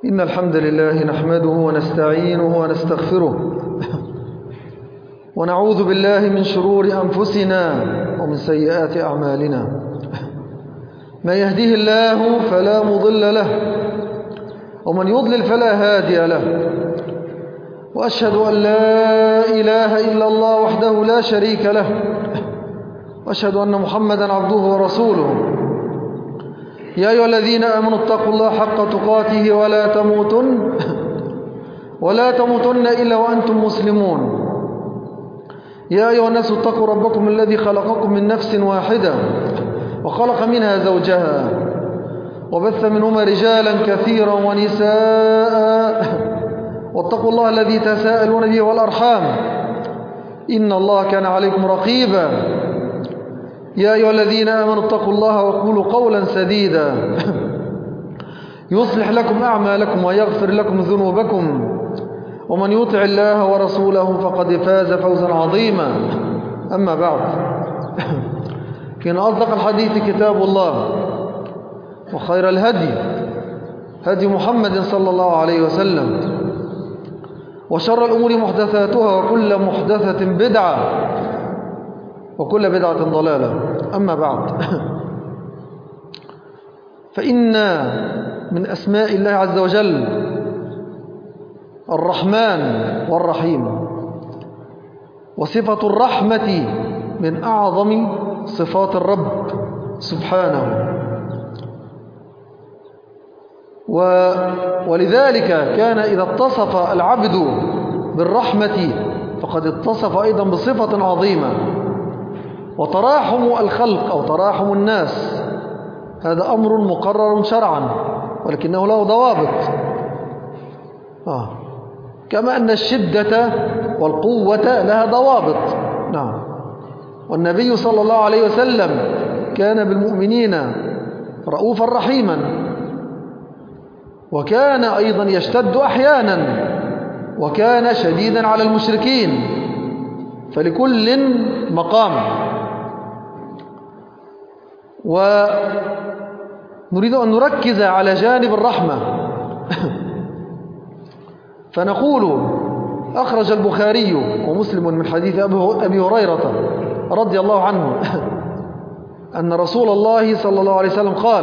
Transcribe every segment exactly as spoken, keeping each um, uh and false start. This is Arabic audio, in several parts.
إن الحمد لله نحمده ونستعينه ونستغفره ونعوذ بالله من شرور أنفسنا ومن سيئات أعمالنا. من يهديه الله فلا مضل له ومن يضلل فلا هادي له، وأشهد أن لا إله إلا الله وحده لا شريك له، وأشهد أن محمدا عبده ورسوله. يا أيها الذين آمنوا اتقوا الله حق تقاته ولا تموتن ولا تموتن إلا وأنتم مسلمون. يا أيها الناس اتقوا ربكم الذي خلقكم من نفس واحدة وخلق منها زوجها وبث منهما رجالا كثيرا ونساء، واتقوا الله الذي تساءلون به والأرحام إن الله كان عليكم رقيبا. يا أيها الذين آمنوا اتقوا الله وقولوا قولا سديدا يصلح لكم أعمالكم ويغفر لكم ذنوبكم، ومن يطع الله ورسوله فقد فاز فوزا عظيما. أما بعد، فإن أصدق الحديث كتاب الله، وخير الهدي هدي محمد صلى الله عليه وسلم، وشر الأمور محدثاتها وكل محدثة بدعة وكل بدعة ضلالة. أما بعد، فإن من أسماء الله عز وجل الرحمن والرحيم، وصفة الرحمة من أعظم صفات الرب سبحانه، ولذلك كان إذا اتصف العبد بالرحمة فقد اتصف أيضا بصفة عظيمة. وتراحم الخلق أو تراحم الناس هذا أمر مقرر شرعا، ولكنه له ضوابط، آه. كما أن الشدة والقوة لها ضوابط. نعم. والنبي صلى الله عليه وسلم كان بالمؤمنين رؤوفا رحيما، وكان أيضا يشتد أحيانا، وكان شديدا على المشركين، فلكل مقام. ونريد أن نركز على جانب الرحمة فنقول: أخرج البخاري ومسلم من حديث أبي هريرة رضي الله عنه أن رسول الله صلى الله عليه وسلم قال: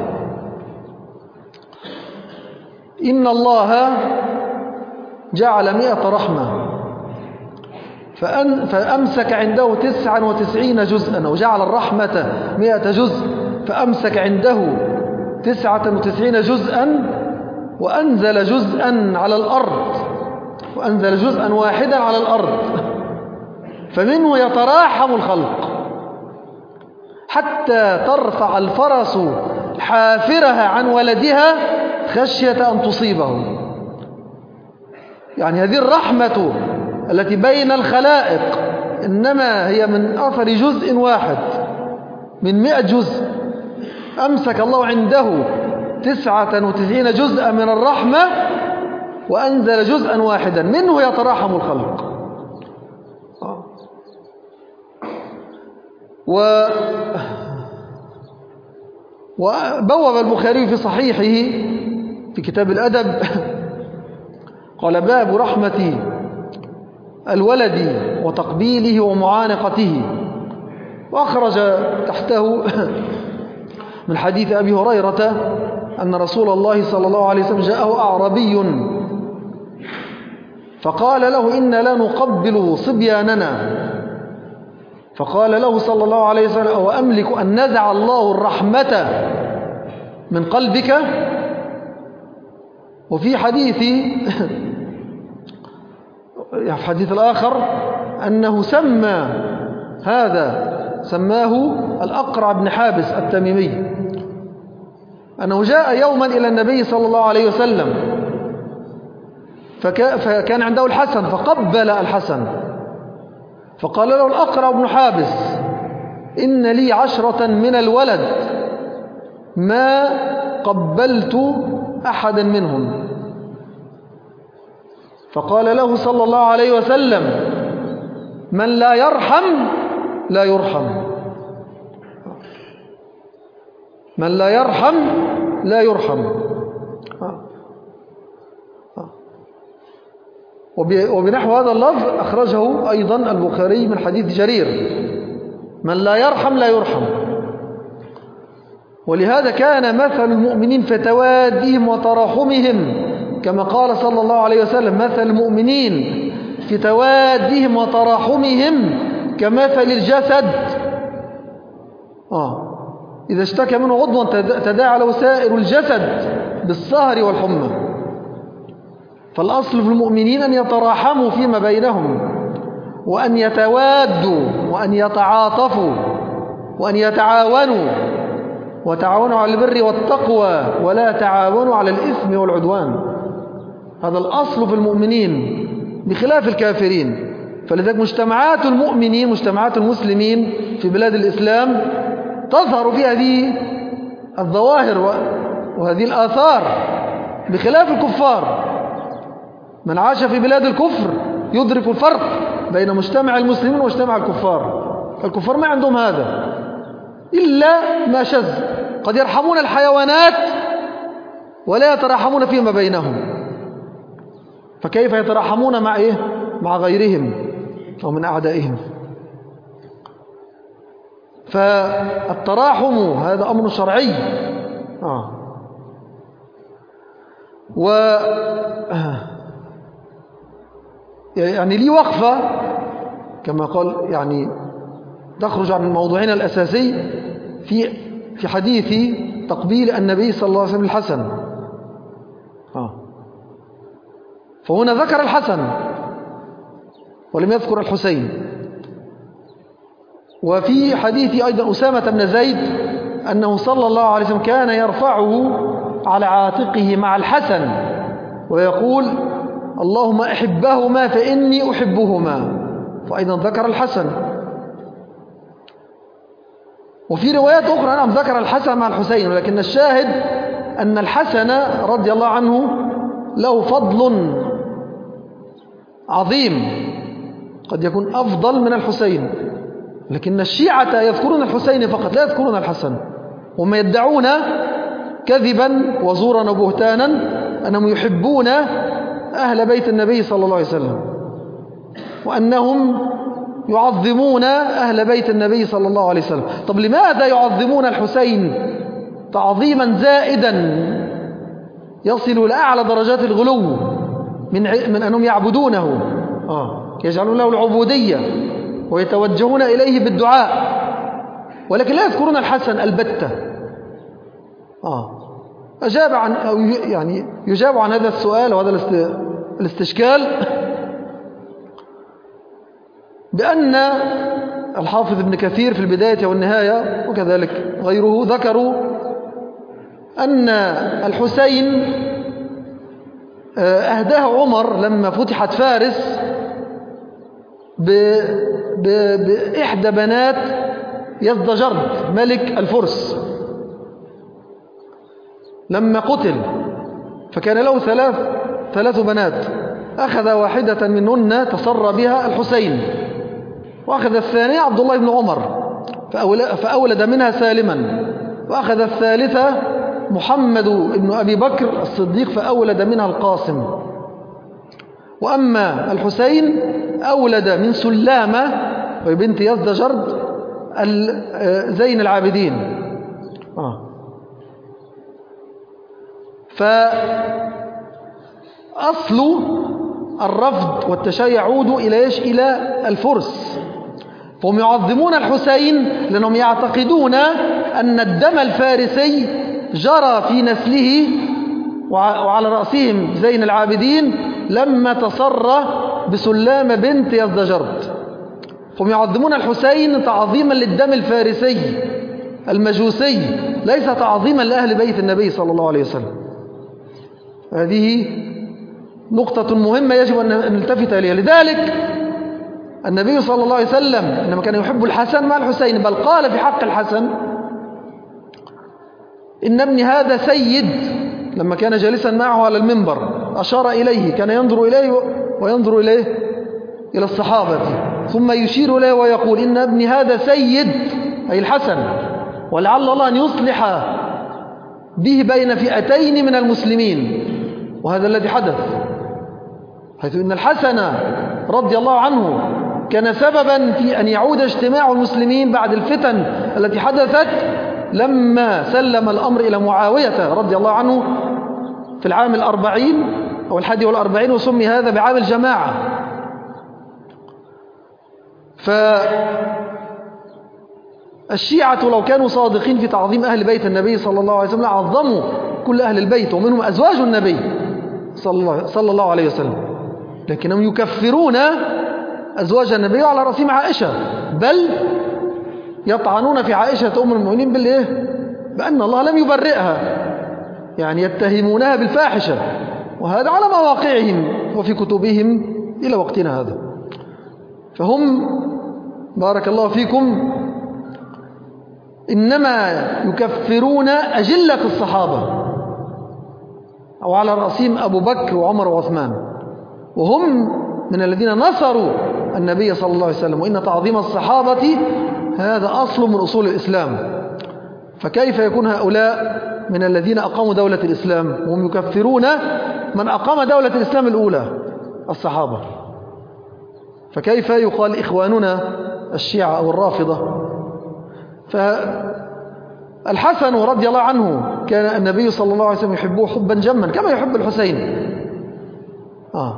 إن الله جعل مئة رحمة فأن فأمسك عنده تسعا وتسعين جزءا، أو جعل الرحمة مئة جزء فأمسك عنده تسعة وتسعين جزءا، وأنزل جزءا على الأرض وأنزل جزءا واحدا على الأرض، فمنه يتراحم الخلق حتى ترفع الفرس حافرها عن ولدها خشية أن تصيبه. يعني هذه الرحمة التي بين الخلائق إنما هي من أثر جزء واحد من مئة جزء. أمسك الله عنده تسعة وتسعين جزءا من الرحمة وأنزل جزءا واحدا منه يتراحم الخلق. و وبوب البخاري في صحيحه في كتاب الأدب قال: باب رحمة الولد وتقبيله ومعانقته. وأخرج تحته من حديث أبي هريرة أن رسول الله صلى الله عليه وسلم جاءه أعربي فقال له: إن لا نقبل صبياننا. فقال له صلى الله عليه وسلم: أو أملك أن نزع الله الرحمة من قلبك؟ وفي حديث في الحديث الآخر أنه سمى هذا سماه الأقرع بن حابس التميمي، أنه جاء يوما إلى النبي صلى الله عليه وسلم فكان عنده الحسن فقبل الحسن، فقال له الأقرع بن حابس: إن لي عشرة من الولد ما قبلت أحدا منهم. فقال له صلى الله عليه وسلم: من لا يرحم لا يرحم. من لا يرحم لا يرحم. وبنحو هذا اللفظ أخرجه أيضا البخاري من حديث جرير: من لا يرحم لا يرحم. ولهذا كان مثل المؤمنين في توادهم وتراحمهم، كما قال صلى الله عليه وسلم: مثل المؤمنين في توادهم وتراحمهم كمثل الجسد آه إذا اشتكى منه عضو تداعى له سائر الجسد بالسهر والحمى. فالأصل في المؤمنين أن يتراحموا فيما بينهم، وأن يتوادوا، وأن يتعاطفوا، وأن يتعاونوا، وتعاونوا على البر والتقوى ولا تعاونوا على الإثم والعدوان. هذا الأصل في المؤمنين بخلاف الكافرين. فلذلك مجتمعات المؤمنين، مجتمعات المسلمين في بلاد الإسلام تظهر في هذه الظواهر وهذه الآثار بخلاف الكفار. من عاش في بلاد الكفر يدرك الفرق بين مجتمع المسلمين ومجتمع الكفار. الكفار ما عندهم هذا إلا ما شذ، قد يرحمون الحيوانات ولا يتراحمون فيما بينهم، فكيف يتراحمون مع إيه؟ مع غيرهم أو من أعدائهم؟ فالتراحم هذا أمر شرعي. آه. و يعني لي وقفة كما قال، يعني تخرج عن موضوعنا الأساسي في في حديث تقبيل النبي صلى الله عليه وسلم الحسن. آه. فهنا ذكر الحسن ولم يذكر الحسين. وفي حديث أيضا أسامة بن زيد أنه صلى الله عليه وسلم كان يرفعه على عاتقه مع الحسن ويقول: اللهم أحبهما فإني أحبهما. فأيضا ذكر الحسن. وفي روايات أخرى نعم ذكر الحسن مع الحسين، ولكن الشاهد أن الحسن رضي الله عنه له فضل عظيم، قد يكون أفضل من الحسين. لكن الشيعة يذكرون الحسين فقط لا يذكرون الحسن، وما يدعون كذبا وزورا وبهتانا أنهم يحبون أهل بيت النبي صلى الله عليه وسلم، وأنهم يعظمون أهل بيت النبي صلى الله عليه وسلم. طب لماذا يعظمون الحسين تعظيما زائدا يصل إلى أعلى درجات الغلو من من أنهم يعبدونه، آه يجعلون له العبودية ويتوجهون إليه بالدعاء، ولكن لا يذكرون الحسن البتة؟ آه أجاب عن أو يعني يجاب عن هذا السؤال وهذا الاستشكال بأن الحافظ ابن كثير في البداية والنهاية وكذلك غيره ذكروا أن الحسين أهداه عمر لما فتحت فارس بإحدى بنات يزدجرد ملك الفرس لما قتل، فكان له ثلاث ثلاث بنات، أخذ واحدة منهن تصرى بها الحسين، وأخذ الثانية عبد الله بن عمر فأولد منها سالما، وأخذ الثالثة محمد بن أبي بكر الصديق فأولد منها القاسم. وأما الحسين أولد من سلامة وبنت يزدجرد زين العابدين. آه. فأصل الرفض والتشيع يعود إلى إيش؟ إلى الفرس. فهم يعظمون الحسين لأنهم يعتقدون أن الدم الفارسي جرى في نسله وعلى رأسهم زين العابدين لما تصرى بسلامة بنت يزدجرد. فهم يعظمون الحسين تعظيما للدم الفارسي المجوسي، ليس تعظيما لأهل بيت النبي صلى الله عليه وسلم. هذه نقطة مهمة يجب أن نلتفت إليها. لذلك النبي صلى الله عليه وسلم إنما كان يحب الحسن مع الحسين، بل قال في حق الحسن: إن ابني هذا سيد. لما كان جالسا معه على المنبر أشار إليه، كان ينظر إليه وينظر إليه إلى الصحابة، ثم يشير إليه ويقول: إن ابني هذا سيد، أي الحسن، ولعل الله أن يصلح به بين فئتين من المسلمين. وهذا الذي حدث. حيث إن الحسن رضي الله عنه كان سببا في أن يعود اجتماع المسلمين بعد الفتن التي حدثت لما سلم الأمر إلى معاوية رضي الله عنه في العام الأربعين أو الحادي والأربعين، وسمي هذا بعام الجماعة. فالشيعة لو كانوا صادقين في تعظيم أهل بيت النبي صلى الله عليه وسلم عظموا كل أهل البيت ومنهم أزواج النبي صلى الله عليه وسلم، لكنهم يكفرون أزواج النبي على رأسهم عائشة، بل يطعنون في عائشة أم المؤمنين بالإيه؟ بأن الله لم يبرئها، يعني يتهمونها بالفاحشة، وهذا على مواقعهم وفي كتبهم إلى وقتنا هذا. فهم بارك الله فيكم إنما يكفرون أجلة الصحابة، أو على رأسهم أبو بكر وعمر وعثمان، وهم من الذين نصروا النبي صلى الله عليه وسلم، وإن تعظيم الصحابة هذا أصل من أصول الإسلام. فكيف يكون هؤلاء من الذين أقاموا دولة الإسلام وهم يكفرون من أقام دولة الإسلام الأولى الصحابة؟ فكيف يقال إخواننا الشيعة أو الرافضة؟ فالحسن رضي الله عنه كان النبي صلى الله عليه وسلم يحبه حبا جما كما يحب الحسين. آه.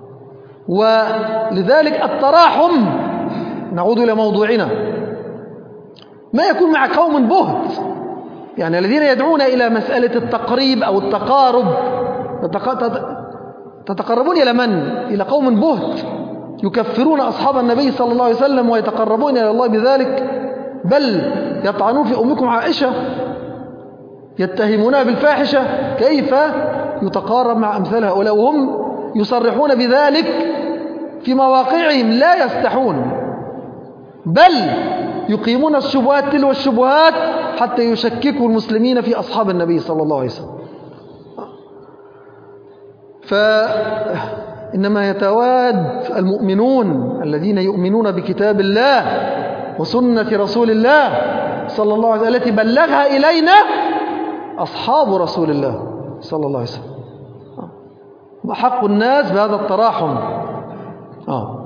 ولذلك التراحم، نعود إلى موضوعنا، ما يكون مع قوم بهت، يعني الذين يدعون إلى مسألة التقريب أو التقارب، تتقربون إلى من؟ إلى قوم بهت يكفرون أصحاب النبي صلى الله عليه وسلم ويتقربون إلى الله بذلك، بل يطعنون في أمكم عائشة، يتهمونها بالفاحشة. كيف يتقارب مع أمثال هؤلاء وهم يصرحون بذلك في مواقعهم لا يستحون، بل يقيمون الشبهات تلو الشبهات حتى يشككوا المسلمين في أصحاب النبي صلى الله عليه وسلم. فإنما يتواد المؤمنون الذين يؤمنون بكتاب الله وسنة رسول الله صلى الله عليه وسلم التي بلغها إلينا أصحاب رسول الله صلى الله عليه وسلم. حق الناس بهذا التراحم. آه.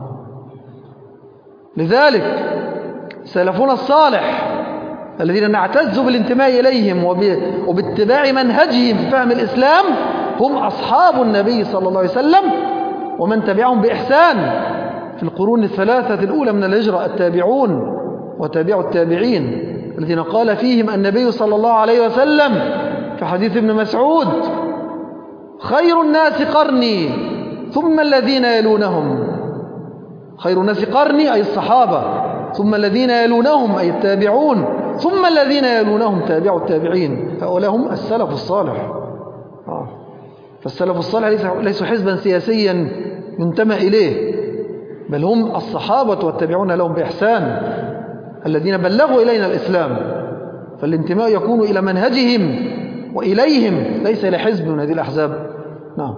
لذلك سلفنا الصالح الذين نعتز بالانتماء إليهم وباتباع منهجهم في فهم الإسلام هم أصحاب النبي صلى الله عليه وسلم ومن تبعهم بإحسان في القرون الثلاثة الأولى من الهجرة، التابعون وتابع التابعين الذين قال فيهم النبي صلى الله عليه وسلم في حديث ابن مسعود: خير الناس قرني ثم الذين يلونهم. خير الناس قرني أي الصحابة، ثم الذين يلونهم أي التابعون، ثم الذين يلونهم تابع التابعين. هؤلاء هم السلف الصالح. آه. فالسلف الصالح ليسوا حزبا سياسيا ينتمى إليه، بل هم الصحابة والتابعون لهم بإحسان الذين بلغوا إلينا الإسلام. فالانتماء يكون إلى منهجهم وإليهم ليس إلى حزب من هذه الأحزاب. نعم.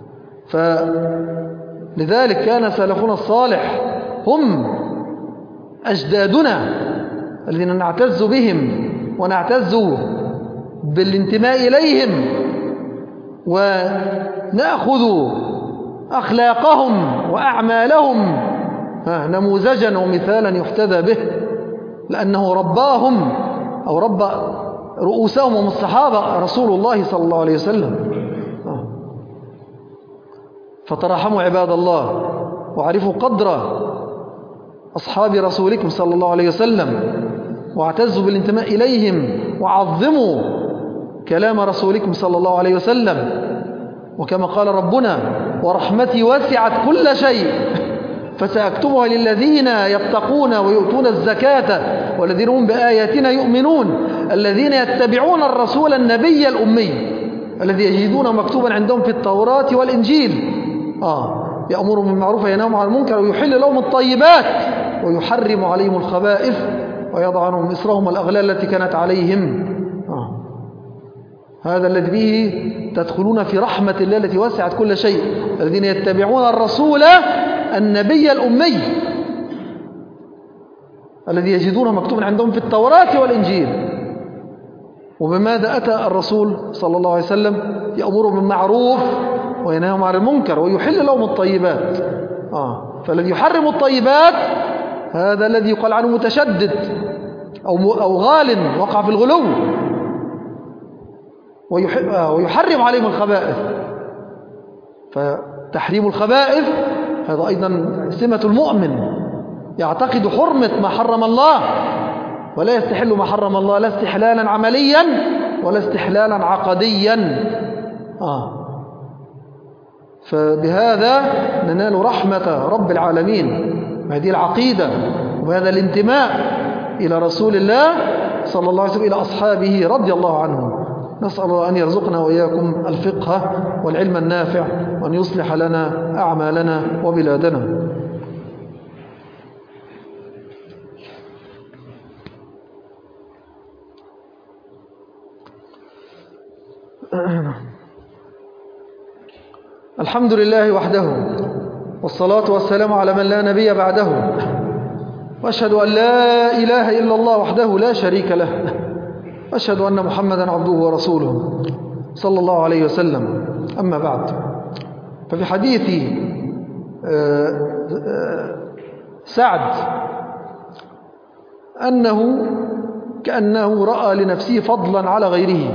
فلذلك كان سلفنا الصالح هم أجدادنا الذين نعتز بهم ونعتز بالانتماء إليهم ونأخذ أخلاقهم وأعمالهم نموذجا ومثالا يحتذى به، لأنه رباهم أو رب رؤوسهم هم الصحابة رسول الله صلى الله عليه وسلم. فترحموا عباد الله وعرفوا قدر أصحاب رسولكم صلى الله عليه وسلم واعتزوا بالانتماء إليهم وعظموا كلام رسولكم صلى الله عليه وسلم. وكما قال ربنا: ورحمتي وسعت كل شيء فسأكتبها للذين يتقون ويؤتون الزكاة والذين هم بآياتنا يؤمنون الذين يتبعون الرسول النبي الأمي الذي يجدونه مكتوبا عندهم في التوراة والإنجيل آه يأمرهم بالمعروف وينهاهم عن المنكر ويحل لهم الطيبات ويحرم عليهم الخبائث ويضع عنهم إصرهم والأغلال التي كانت عليهم. آه. هذا الذي به تدخلون في رحمة الله التي وسعت كل شيء، الذين يتبعون الرسول النبي الأمي الذي يجدونه مكتوبا عندهم في التوراة والإنجيل. وبماذا أتى الرسول صلى الله عليه وسلم؟ يأمر بالمعروف وينهاهم عن المنكر ويحل لهم الطيبات. آه. فالذي يحرم الطيبات هذا الذي يقال عنه متشدد أو أو غال وقع في الغلو، ويحرم عليهم الخبائث. فتحريم الخبائث هذا أيضا سمة المؤمن، يعتقد حرمة ما حرم الله ولا يستحل ما حرم الله، لا استحلالا عمليا ولا استحلالا عقديا. آه. فبهذا ننال رحمة رب العالمين، وهذه العقيدة وهذا الانتماء إلى رسول الله صلى الله عليه وسلم، إلى أصحابه رضي الله عنهم. نسأل الله أن يرزقنا وإياكم الفقه والعلم النافع، وأن يصلح لنا أعمالنا وبلادنا. الحمد لله وحده، والصلاة والسلام على من لا نبي بعده، وأشهد أن لا إله إلا الله وحده لا شريك له، وأشهد أن محمدا عبده ورسوله صلى الله عليه وسلم. أما بعد، ففي حديث سعد أنه كأنه رأى لنفسه فضلا على غيره،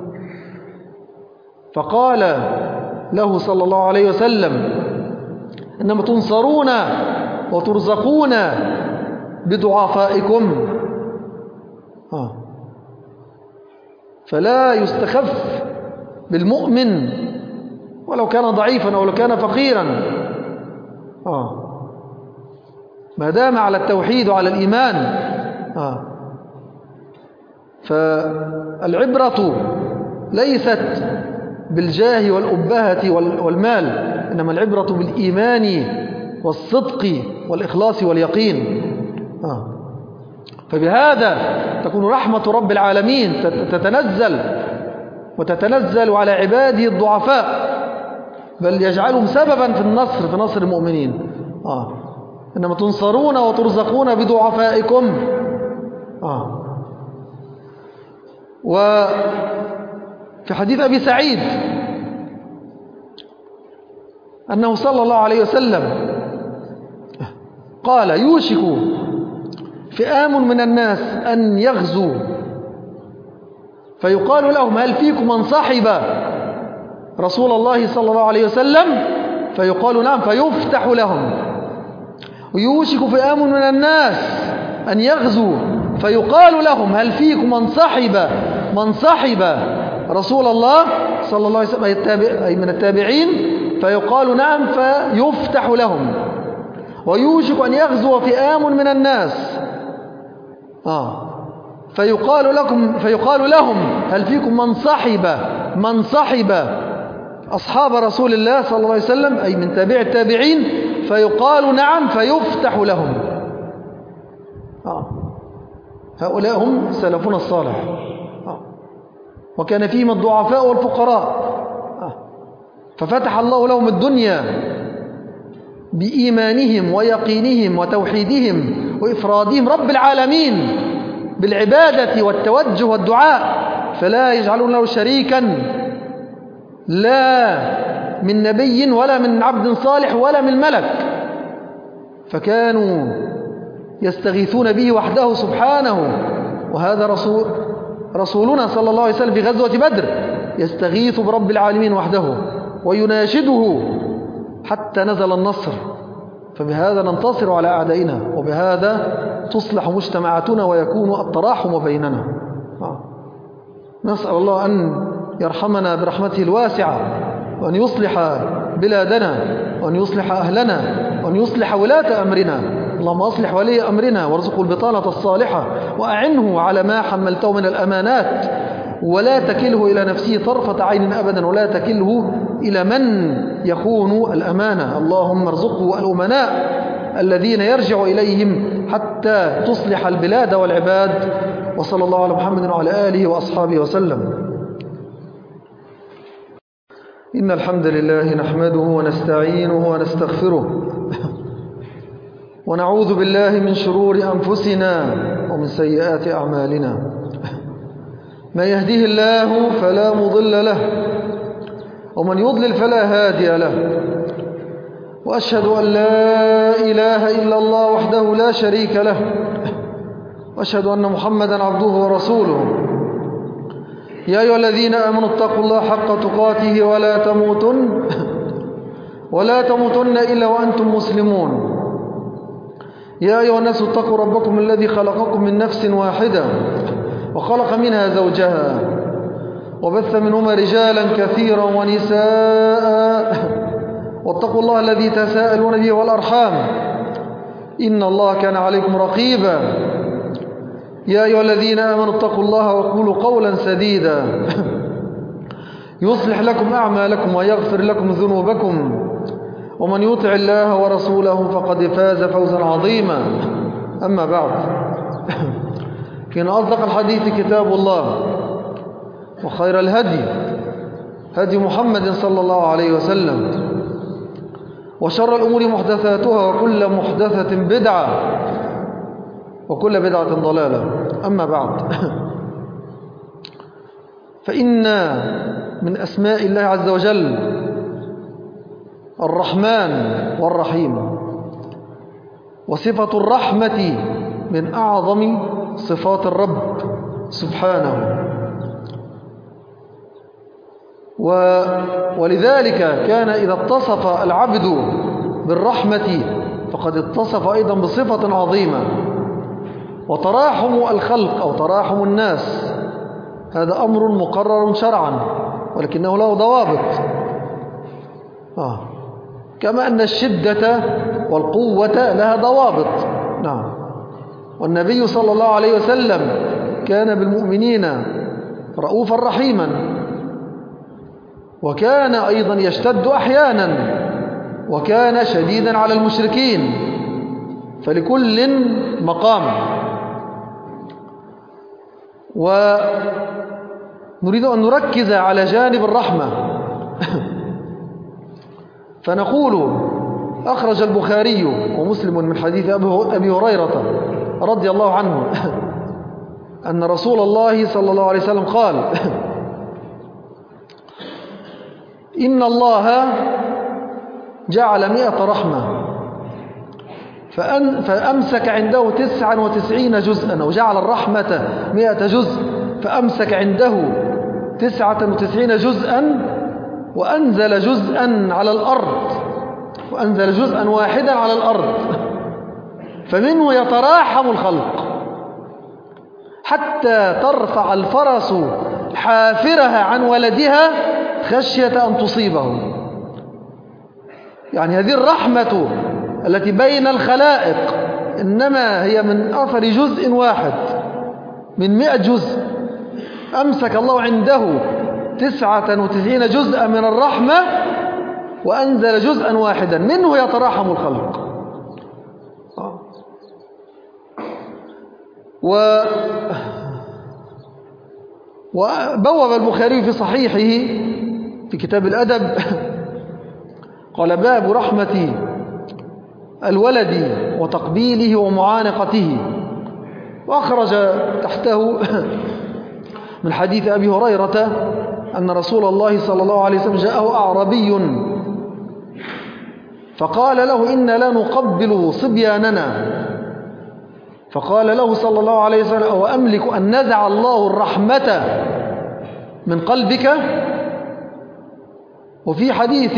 فقال له صلى الله عليه وسلم: إنما تنصرون وترزقون بضعفائكم. آه. فلا يستخف بالمؤمن ولو كان ضعيفا أو لو كان فقيرا، آه. ما دام على التوحيد وعلى الإيمان. آه. فالعبرة ليست بالجاه والأبهة والمال، إنما العبرة بالإيمان والصدق والإخلاص واليقين. آه. فبهذا تكون رحمة رب العالمين تتنزل وتتنزل على عباده الضعفاء، بل يجعلهم سببا في النصر، في نصر المؤمنين. آه. إنما تنصرون وترزقون بضعفائكم. آه. وفي حديث أبي سعيد أنه صلى الله عليه وسلم قال: يوشك فئام من الناس أن يغزوا، فيقال لهم: هل فيكم من صحب رسول الله صلى الله عليه وسلم؟ فيقال: نعم، فيفتح لهم. ويوشك فئام من الناس أن يغزوا، فيقال لهم: هل فيكم من صحب من صحب رسول الله صلى الله عليه وسلم، أي من التابعين؟ فيقال: نعم، فيفتح لهم. ويوشك أن يغزو فئام من الناس، آه فيقال لكم فيقال لهم: هل فيكم من صحب من صحب أصحاب رسول الله صلى الله عليه وسلم، أي من تابع التابعين؟ فيقال: نعم، فيفتح لهم. آه هؤلاء هم سلفنا الصالح. آه وكان فيهم الضعفاء والفقراء، آه ففتح الله لهم الدنيا بإيمانهم ويقينهم وتوحيدهم وإفرادهم رب العالمين بالعبادة والتوجه والدعاء، فلا يجعلون له شريكا، لا من نبي ولا من عبد صالح ولا من ملك، فكانوا يستغيثون به وحده سبحانه. وهذا رسول رسولنا صلى الله عليه وسلم في غزوة بدر يستغيث برب العالمين وحده ويناشده حتى نزل النصر. فبهذا ننتصر على أعدائنا، وبهذا تصلح مجتمعاتنا ويكون التراحم بيننا. نسأل الله أن يرحمنا برحمته الواسعة، وأن يصلح بلادنا، وأن يصلح أهلنا، وأن يصلح ولاة أمرنا. اللهم أصلح ولي أمرنا وارزقه البطانة الصالحة، وأعنه على ما حملته من الأمانات، ولا تكله إلى نفسه طرفة عين أبدا، ولا تكله إلى من يخون الأمانة. اللهم ارزقه الأمناء الذين يرجع إليهم حتى تصلح البلاد والعباد. وصلى الله على محمد وعلى آله وأصحابه وسلم. إن الحمد لله نحمده ونستعينه ونستغفره، ونعوذ بالله من شرور أنفسنا ومن سيئات أعمالنا. ما يهديه الله فلا مضل له، ومن يضلل فلا هادي له، وأشهد أن لا إله إلا الله وحده لا شريك له، وأشهد أن محمدا عبده ورسوله. يا أيها الذين آمنوا اتقوا الله حق تقاته ولا تموتن ولا تموتن إلا وأنتم مسلمون. يا أيها الناس اتقوا ربكم الذي خلقكم من نفس واحدة وخلق منها زوجها وبث منهما رجالا كثيرا ونساء، واتقوا الله الذي تساءلون به والأرحام إن الله كان عليكم رقيبا. يا أيها الذين آمنوا اتقوا الله وقولوا قولا سديدا يصلح لكم أعمالكم ويغفر لكم ذنوبكم، ومن يطع الله ورسوله فقد فاز فوزا عظيما. أما بعد، فإن أصدق الحديث كتاب الله، وخير الهدي هدي محمد صلى الله عليه وسلم، وشر الأمور محدثاتها، وكل محدثة بدعة، وكل بدعة ضلالة. أما بعد، فإن من أسماء الله عز وجل الرحمن والرحيم، وصفة الرحمة من أعظم صفات الرب سبحانه. ولذلك كان إذا اتصف العبد بالرحمة فقد اتصف أيضا بصفة عظيمة. وتراحم الخلق أو تراحم الناس هذا أمر مقرر شرعا، ولكنه له ضوابط، آه. كما أن الشدة والقوة لها ضوابط. نعم. والنبي صلى الله عليه وسلم كان بالمؤمنين رؤوفا رحيما، وكان أيضا يشتد أحيانا، وكان شديدا على المشركين، فلكل مقام. ونريد أن نركز على جانب الرحمة فنقول: أخرج البخاري ومسلم من حديث أبي هريرة رضي الله عنه أن رسول الله صلى الله عليه وسلم قال: إن الله جعل مئة رحمة فأن فأمسك عنده تسعا وتسعين جزءا، أو جعل الرحمة مئة جزء فأمسك عنده تسعة وتسعين جزءا، وأنزل جزءا على الأرض، وأنزل جزءا واحدا على الأرض، فمنه يتراحم الخلق حتى ترفع الفرس حافرها عن ولدها خشية أن تصيبه. يعني هذه الرحمة التي بين الخلائق إنما هي من أثر جزء واحد من مئة جزء. أمسك الله عنده تسعة وتسعين جزءا من الرحمة وأنزل جزءا واحدا منه يتراحم الخلق. و وبوب البخاري في صحيحه في كتاب الأدب قال: باب رحمة الولد وتقبيله ومعانقته. وأخرج تحته من حديث أبي هريرة أن رسول الله صلى الله عليه وسلم جاءه أعربي فقال له: إنا لا نقبل صبياننا. فقال له صلى الله عليه وسلم: أو أملك أن نزع الله الرحمة من قلبك؟ وفي حديث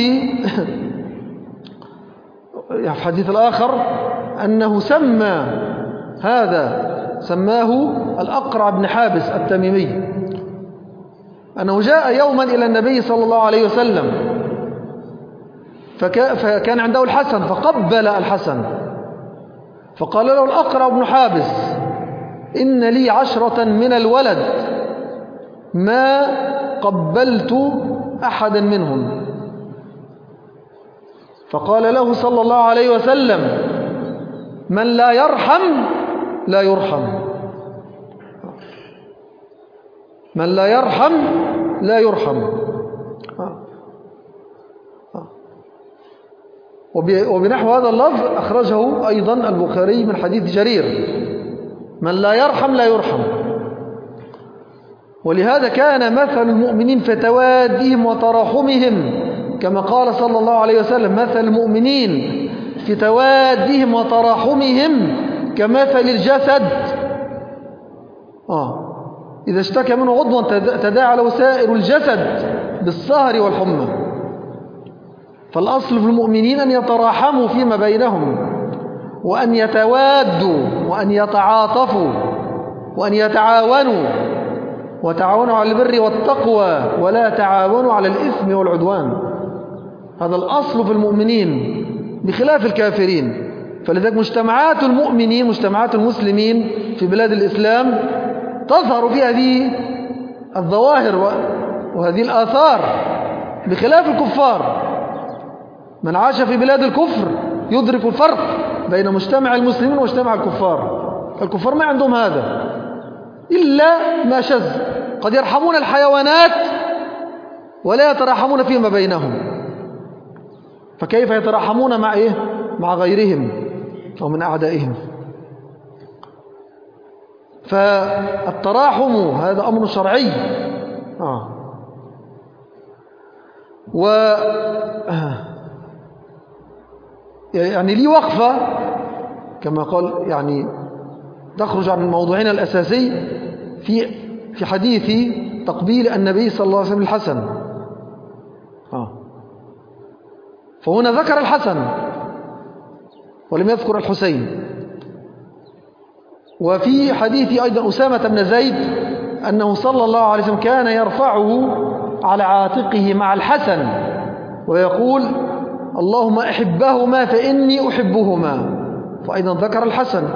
في حديث الآخر أنه سمى هذا سماه الأقرع بن حابس التميمي، أنه جاء يوما إلى النبي صلى الله عليه وسلم فكان عنده الحسن فقبل الحسن، فقال له الأقرع بن حابس: إن لي عشرة من الولد ما قبلت أحدا منهم. فقال له صلى الله عليه وسلم: من لا يرحم لا يرحم، من لا يرحم لا يرحم. وبنحو هذا اللفظ أخرجه أيضا البخاري من حديث جرير: من لا يرحم لا يرحم. ولهذا كان مثل المؤمنين في توادهم وتراحمهم، كما قال صلى الله عليه وسلم: مثل المؤمنين في توادهم وتراحمهم كمثل الجسد آه إذا اشتكى منه عضوا تداعى له سائر الجسد بالسهر والحمى. فالأصل في المؤمنين أن يتراحموا فيما بينهم، وأن يتوادوا، وأن يتعاطفوا، وأن يتعاونوا، وتعاونوا على البر والتقوى ولا تعاونوا على الإثم والعدوان. هذا الأصل في المؤمنين بخلاف الكافرين. فلذلك مجتمعات المؤمنين، مجتمعات المسلمين في بلاد الإسلام تظهر فيها هذه الظواهر وهذه الآثار بخلاف الكفار. من عاش في بلاد الكفر يدرك الفرق بين مجتمع المسلمين ومجتمع الكفار. الكفار ما عندهم هذا إلا ما شذ، قد يرحمون الحيوانات ولا يتراحمون فيما بينهم، فكيف يتراحمون مع إيه؟ مع غيرهم أو من أعدائهم؟ فالتراحم هذا أمر شرعي. آه. و يعني لي وقفة كما قال، يعني تخرج عن موضوعنا الأساسي في في حديث تقبيل النبي صلى الله عليه وسلم الحسن. آه. فهنا ذكر الحسن ولم يذكر الحسين. وفي حديث أيضا أسامة بن زيد أنه صلى الله عليه وسلم كان يرفعه على عاتقه مع الحسن ويقول: اللهم أحبهما فإني أحبهما. فأيضا ذكر الحسن.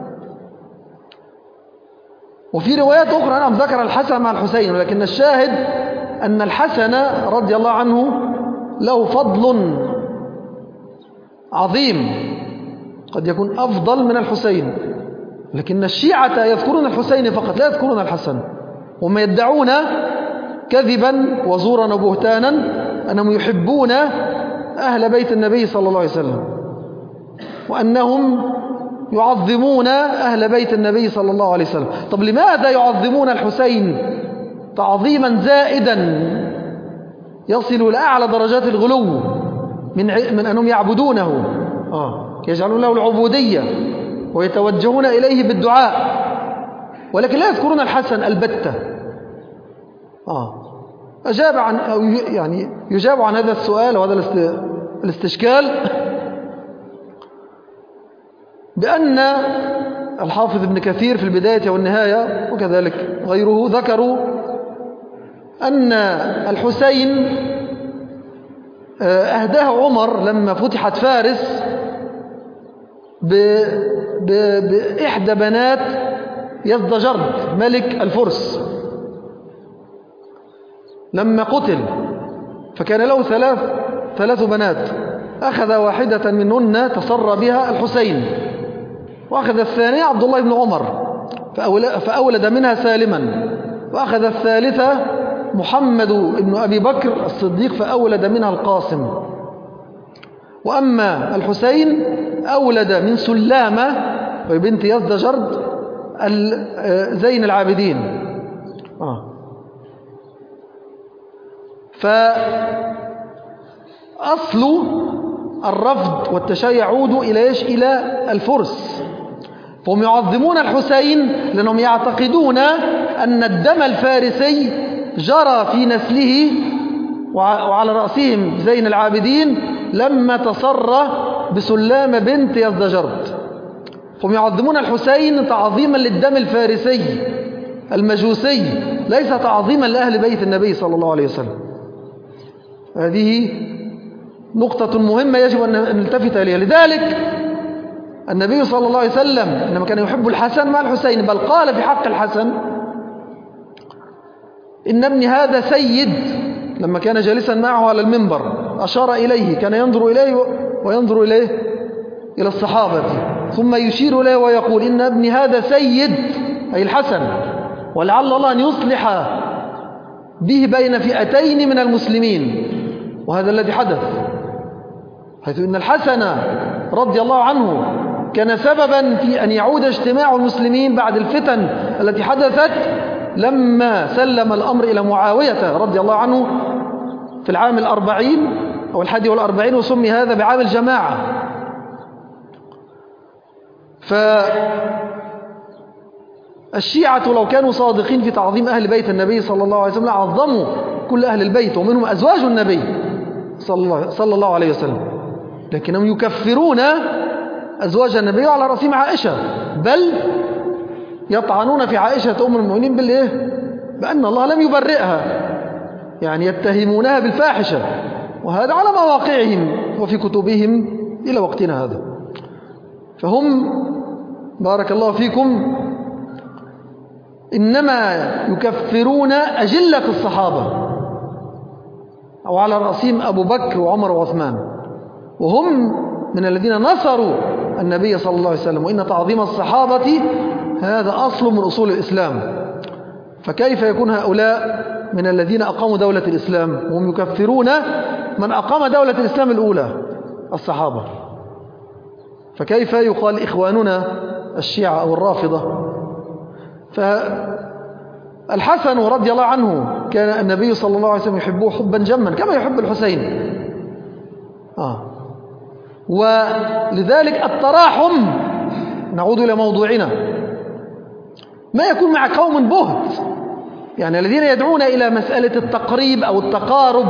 وفي روايات أخرى نعم ذكر الحسن مع الحسين، ولكن الشاهد أن الحسن رضي الله عنه له فضل عظيم، قد يكون أفضل من الحسين. لكن الشيعة يذكرون الحسين فقط لا يذكرون الحسن، وهم يدعون كذبا وزورا وبهتانا أنهم يحبون أهل بيت النبي صلى الله عليه وسلم، وأنهم يعظمون أهل بيت النبي صلى الله عليه وسلم. طب لماذا يعظمون الحسين تعظيما زائدا يصل إلى أعلى درجات الغلو من من أنهم يعبدونه، آه يجعلون له العبودية ويتوجهون إليه بالدعاء، ولكن لا يذكرون الحسن البتة؟ آه أجاب عن أو يعني يجاب عن هذا السؤال وهذا الاستشكال بأن الحافظ ابن كثير في البداية والنهاية وكذلك غيره ذكروا أن الحسين أهداه عمر لما فتحت فارس بإحدى بنات يزدجرد ملك الفرس لما قتل، فكان له ثلاث ثلاث بنات، أخذ واحدة منهن تصرى بها الحسين، وأخذ الثانية عبد الله بن عمر فأولد منها سالما، وأخذ الثالثة محمد بن أبي بكر الصديق فأولد منها القاسم. وأما الحسين أولد من سلامة وبنت يزدجرد زين العابدين. آه. فأصل الرفض والتشيع يعود إلى إيش؟ إلى الفرس. فهم يعظمون الحسين لأنهم يعتقدون أن الدم الفارسي جرى في نسله وعلى رأسهم زين العابدين لما تصرى بسلامة بنت يزدجرد. هم يعظمون الحسين تعظيما للدم الفارسي المجوسي، ليس تعظيما لأهل بيت النبي صلى الله عليه وسلم. هذه نقطة مهمة يجب أن نلتفت إليها. لذلك النبي صلى الله عليه وسلم إنما كان يحب الحسن مع الحسين، بل قال في حق الحسن: إن ابني هذا سيد. لما كان جالسا معه على المنبر أشار إليه، كان ينظر إليه وينظر إليه إلى الصحابة، ثم يشير إليه ويقول: إن ابني هذا سيد، أي الحسن، ولعل الله أن يصلح به بين فئتين من المسلمين. وهذا الذي حدث، حيث إن الحسن رضي الله عنه كان سببا في أن يعود اجتماع المسلمين بعد الفتن التي حدثت لما سلم الأمر إلى معاوية رضي الله عنه في العام الأربعين أو الحادي والأربعين، وسمي هذا بعام الجماعة. فالشيعة لو كانوا صادقين في تعظيم أهل بيت النبي صلى الله عليه وسلم عظموا كل أهل البيت ومنهم أزواج النبي صلى الله عليه وسلم، لكنهم يكفرون أزواج النبي على رأسهم عائشة، بل يطعنون في عائشة أم المؤمنين بالإيه؟ بأن الله لم يبرئها، يعني يتهمونها بالفاحشة، وهذا على مواقعهم وفي كتبهم إلى وقتنا هذا. فهم بارك الله فيكم إنما يكفرون أجلة الصحابة، أو على رأسهم أبو بكر وعمر وعثمان، وهم من الذين نصروا النبي صلى الله عليه وسلم، وإن تعظيم الصحابة هذا أصل من أصول الإسلام. فكيف يكون هؤلاء من الذين أقاموا دولة الإسلام وهم يكفرون من أقام دولة الإسلام الأولى الصحابة؟ فكيف يقال إخواننا الشيعة أو الرافضة؟ فالحسن رضي الله عنه كان النبي صلى الله عليه وسلم يحبه حبا جما كما يحب الحسين. آه. ولذلك التراحم، نعود إلى موضوعنا، ما يكون مع قوم بهت، يعني الذين يدعون إلى مسألة التقريب أو التقارب،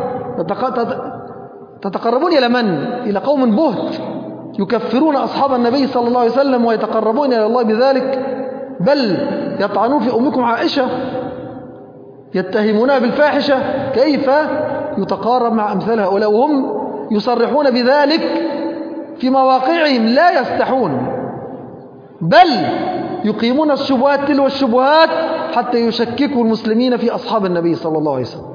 تتقربون إلى من؟ إلى قوم بهت يكفرون أصحاب النبي صلى الله عليه وسلم ويتقربون إلى الله بذلك، بل يطعنون في أمكم عائشة، يتهمونها بالفاحشة. كيف يتقارب مع أمثال هؤلاء وهم يصرحون بذلك في مواقعهم لا يستحون، بل يقيمون الشبهات تلو الشبهات حتى يشككوا المسلمين في أصحاب النبي صلى الله عليه وسلم.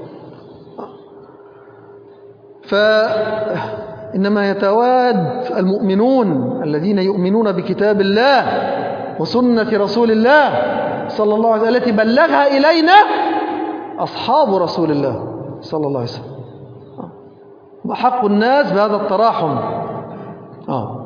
فإنما يتواد المؤمنون الذين يؤمنون بكتاب الله وسنة رسول الله صلى الله عليه وسلم التي بلغها إلينا أصحاب رسول الله صلى الله عليه وسلم، وحق الناس بهذا التراحم. آه.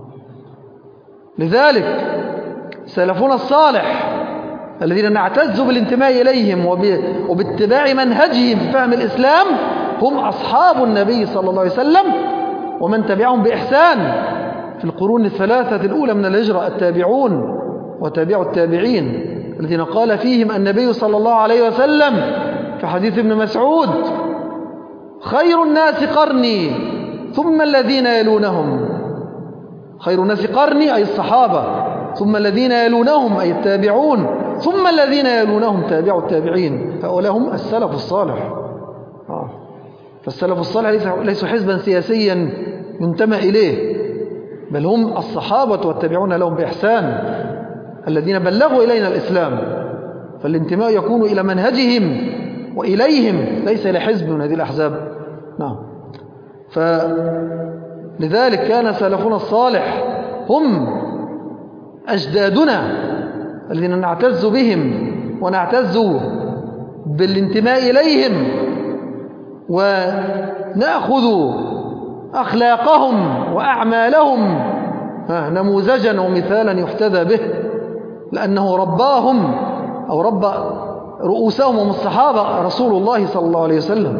لذلك سلفنا الصالح الذين نعتز بالانتماء إليهم وباتباع منهجهم في فهم الإسلام هم أصحاب النبي صلى الله عليه وسلم ومن تبعهم بإحسان في القرون الثلاثة الأولى من الهجرة، التابعون وتابع التابعين الذين قال فيهم النبي صلى الله عليه وسلم في حديث ابن مسعود: خير الناس قرني ثم الذين يلونهم. خير الناس قرني أي الصحابة، ثم الذين يلونهم أي التابعون، ثم الذين يلونهم تابع التابعين. هؤلاء هم السلف الصالح. آه. فالسلف الصالح ليسوا حزبا سياسيا ينتمى إليه، بل هم الصحابة والتابعون لهم بإحسان الذين بلغوا إلينا الإسلام. فالانتماء يكون إلى منهجهم وإليهم، ليس إلى حزب من هذه الأحزاب. نعم. فلذلك كان سلفنا الصالح هم أجدادنا الذين نعتز بهم ونعتز بالانتماء إليهم ونأخذ أخلاقهم وأعمالهم نموذجا ومثالا يحتذى به، لأنه رباهم أو رب رؤوسهم وهم الصحابة رسول الله صلى الله عليه وسلم.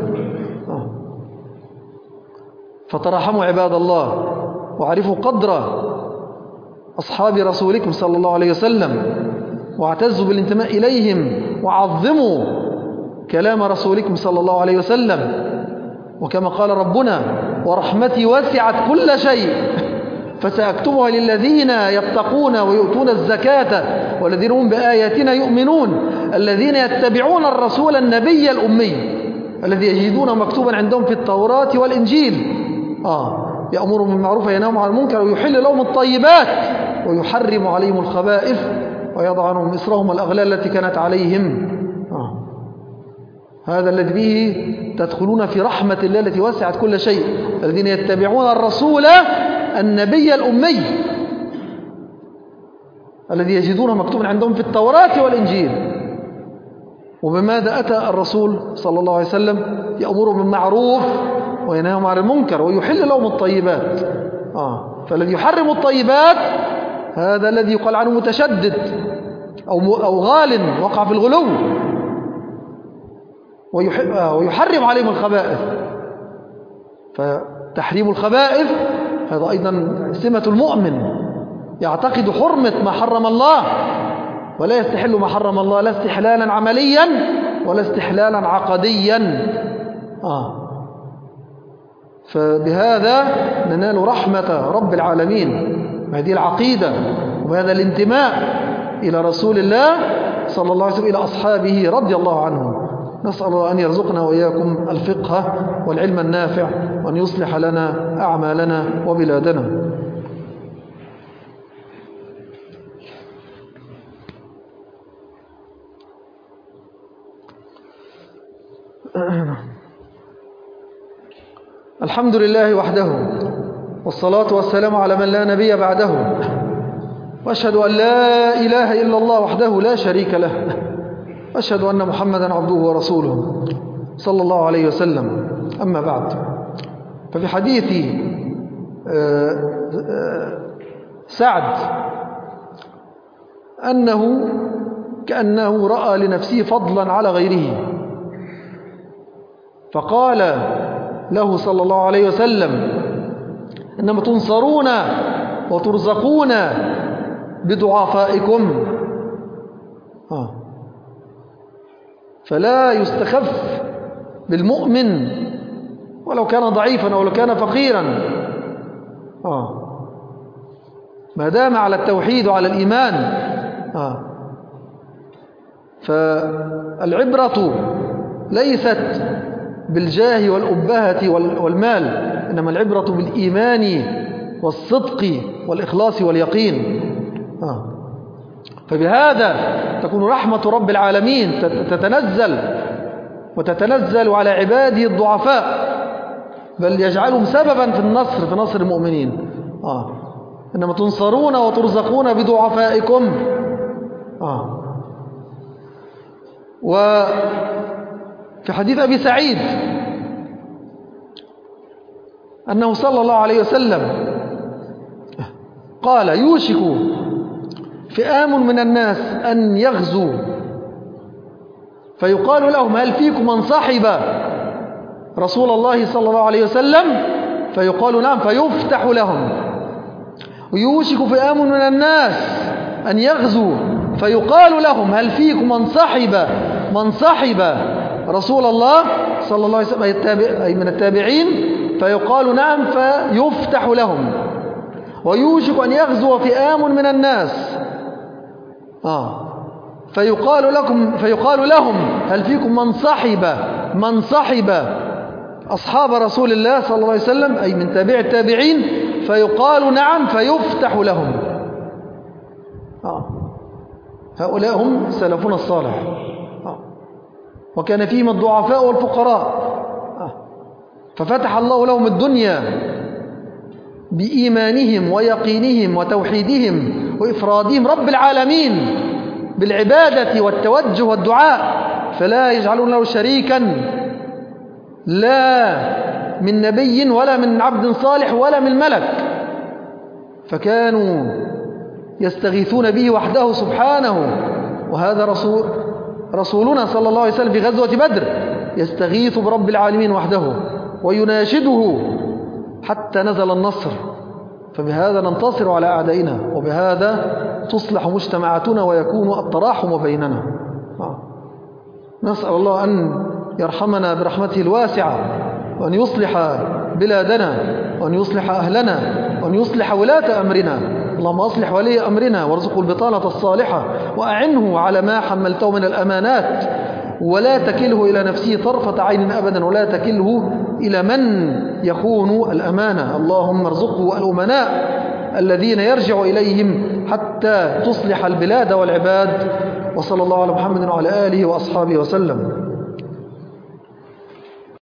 فترحموا عباد الله وعرفوا قدر أصحاب رسولكم صلى الله عليه وسلم واعتزوا بالانتماء إليهم وعظموا كلام رسولكم صلى الله عليه وسلم. وكما قال ربنا: ورحمتي وسعت كل شيء فسأكتبها للذين يتقون ويؤتون الزكاة والذين هم بآياتنا يؤمنون الذين يتبعون الرسول النبي الأمي الذي يجدون مكتوبا عندهم في التوراة والإنجيل آه يأمرهم بالمعروف وينهاهم عن المنكر ويحل لهم الطيبات ويحرم عليهم الخبائث ويضع عنهم إصرهم الأغلال التي كانت عليهم. آه. هذا الذي به تدخلون في رحمة الله التي وسعت كل شيء، الذين يتبعون الرسول النبي الأمي الذي يجدونه مكتوبا عندهم في التوراة والإنجيل. وبماذا أتى الرسول صلى الله عليه وسلم؟ يأمرهم بالمعروف وينهاهم عن المنكر ويحل لهم الطيبات. آه. فالذي يحرم الطيبات هذا الذي يقال عنه متشدد، أو أو غال وقع في الغلو ويحرم عليهم الخبائث. فتحريم الخبائث هذا أيضا سمة المؤمن، يعتقد حرمة ما حرم الله ولا يستحل ما حرم الله، لا استحلالا عمليا ولا استحلالا عقديا. آه. فبهذا ننال رحمة رب العالمين، وهذه العقيدة وهذا الانتماء إلى رسول الله صلى الله عليه وسلم، إلى أصحابه رضي الله عنهم. نسأل الله أن يرزقنا وإياكم الفقه والعلم النافع، وأن يصلح لنا أعمالنا وبلادنا. الحمد لله وحده، والصلاة والسلام على من لا نبي بعده، وأشهد أن لا إله إلا الله وحده لا شريك له، وأشهد أن محمدا عبده ورسوله صلى الله عليه وسلم. أما بعد، ففي حديث سعد أنه كأنه رأى لنفسه فضلا على غيره، فقال له صلى الله عليه وسلم: إنما تنصرون وترزقون بضعفائكم. آه. فلا يستخف بالمؤمن ولو كان ضعيفا أو لو كان فقيرا، آه. ما دام على التوحيد وعلى الإيمان. آه. فالعبرة ليست بالجاه والأبهة والمال، إنما العبرة بالإيمان والصدق والإخلاص واليقين. آه. فبهذا تكون رحمة رب العالمين تتنزل وتتنزل على عباده الضعفاء، بل يجعلهم سببا في النصر في نصر المؤمنين. آه. إنما تنصرون وترزقون بضعفائكم. آه. وفي حديث أبي سعيد أنه صلى الله عليه وسلم قال: يوشك فئام من الناس أن يغزوا، فيقال لهم: هل فيكم من صحب رسول الله صلى الله عليه وسلم؟ فيقال: نعم، فيفتح لهم. ويوشك فئام من الناس أن يغزوا، فيقال لهم: هل فيكم من صحب من صحب رسول الله صلى الله عليه وسلم، أي من التابعين؟ فيقال: نعم، فيفتح لهم. ويوشك أن يغزو فئام من الناس، آه فيقال لكم فيقال لهم: هل فيكم من صحب من صحب أصحاب رسول الله صلى الله عليه وسلم، أي من تابع التابعين؟ فيقال: نعم، فيفتح لهم. آه هؤلاء هم سلفنا الصالح، آه وكان فيهم الضعفاء والفقراء، آه ففتح الله لهم الدنيا بإيمانهم ويقينهم وتوحيدهم وإفرادهم رب العالمين بالعبادة والتوجه والدعاء، فلا يجعلون له شريكا، لا من نبي ولا من عبد صالح ولا من ملك، فكانوا يستغيثون به وحده سبحانه. وهذا رسول رسولنا صلى الله عليه وسلم في غزوة بدر يستغيث برب العالمين وحده ويناشده حتى نزل النصر. فبهذا ننتصر على أعدائنا، وبهذا تصلح مجتمعاتنا ويكون التراحم بيننا. نسأل الله أن يرحمنا برحمته الواسعة، وأن يصلح بلادنا، وأن يصلح أهلنا، وأن يصلح ولاة أمرنا. اللهم أصلح ولي أمرنا وارزقه البطانة الصالحة، وأعنه على ما حملته من الأمانات، ولا تكله إلى نفسه طرفة عين أبدا، ولا تكله إلى من يخون الأمانة. اللهم ارزقه الأمناء الذين يرجع إليهم حتى تصلح البلاد والعباد. وصلى الله على محمد وعلى آله وأصحابه وسلم.